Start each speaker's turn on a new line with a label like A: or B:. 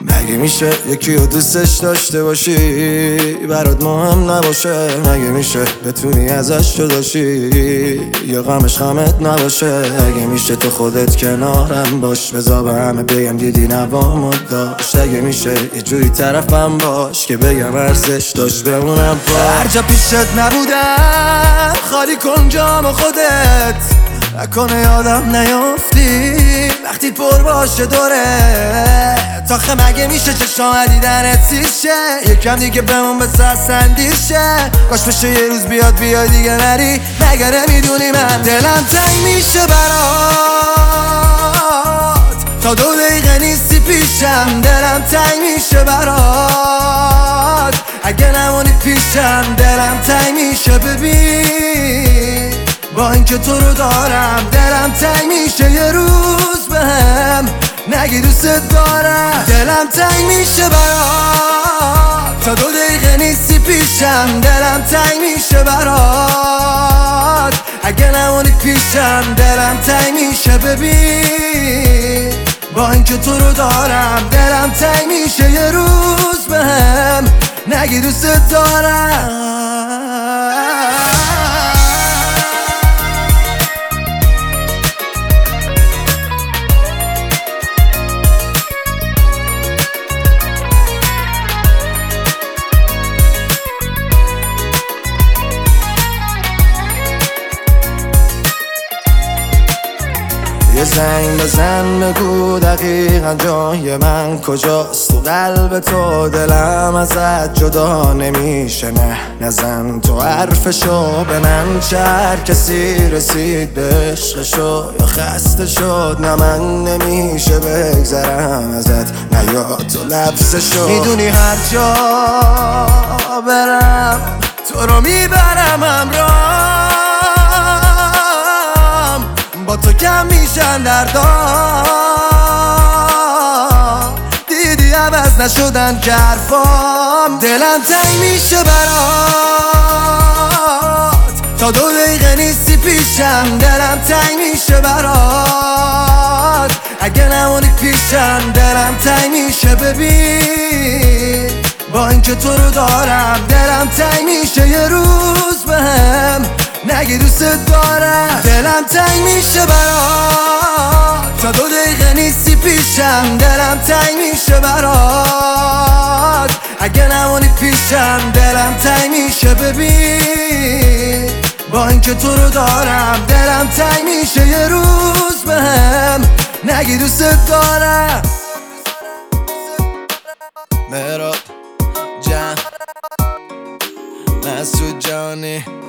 A: مگه میشه یکی رو دوستش داشته باشی برات مهم نباشه؟ مگه میشه بتونی ازش جداشی یا غمش غمت نباشه؟ مگه میشه تو خودت کنارم باش بذار به همه بگم دیدی نوامو داشت؟ مگه میشه یه جوری طرفم باش که بگم ارزش داشت بمونم پاش؟ هر جا پیشت نبودم خالی کن جام خودت، نکنه یادم نیافتی وقتی پر باشه دوره تاخه. مگه میشه چشام دیدنت سیشه یکم دیگه بمون به سرسندیشه؟ کاش بشه یه روز بیای دیگه نری. مگه نمیدونی من دلم تنگ میشه برات تا 2 دقیقه نیستی پیشم؟ دلم تنگ میشه برات اگه نمونی پیشم. دلم تنگ میشه ببین با اینکه تو رو دارم. دلم تنگ میشه یه روز بهم نگی دوست دارم. دلم تنگ میشه برات تا 2 دقیقه نیستی پیشم. دلم تنگ میشه برات اگه نمونی پیشم. دلم تنگ میشه ببین با اینکه تو رو دارم. دلم تنگ میشه یه روز بهم نگی دوست دارم. یه زنگ بزن بگو دقیقا جای من کجاست تو قلب تو. دلم ازت جدا نمیشه نه نزن تو حرفشو به من. چه هر کسی رسید به عشقشو یا خسته شد نه من نمیشه بگذرم ازت نه یا تو لبسشو. میدونی هر جا برم تو رو میبرم همراه با تو کم میشن دردام دیدی عوض نشدن که حرفام. دلم تنگ میشه برات تا 2 دقیقه نیستی پیشم. دلم تنگ میشه برات اگه نمونی پیشم. دلم تنگ میشه ببین با اینکه تو رو دارم. دلم تنگ میشه یه روز بهم نگی دوست دارم. دلم تنگ میشه برات تا 2 دقیقه نیستی پیشم. دلم تنگ میشه برات اگه نمونی پیشم. دلم تنگ میشه ببین با اینکه تو رو دارم. دلم تنگ میشه یه روز بهم نگی دوست دارم. مهراب جان مسعود جانی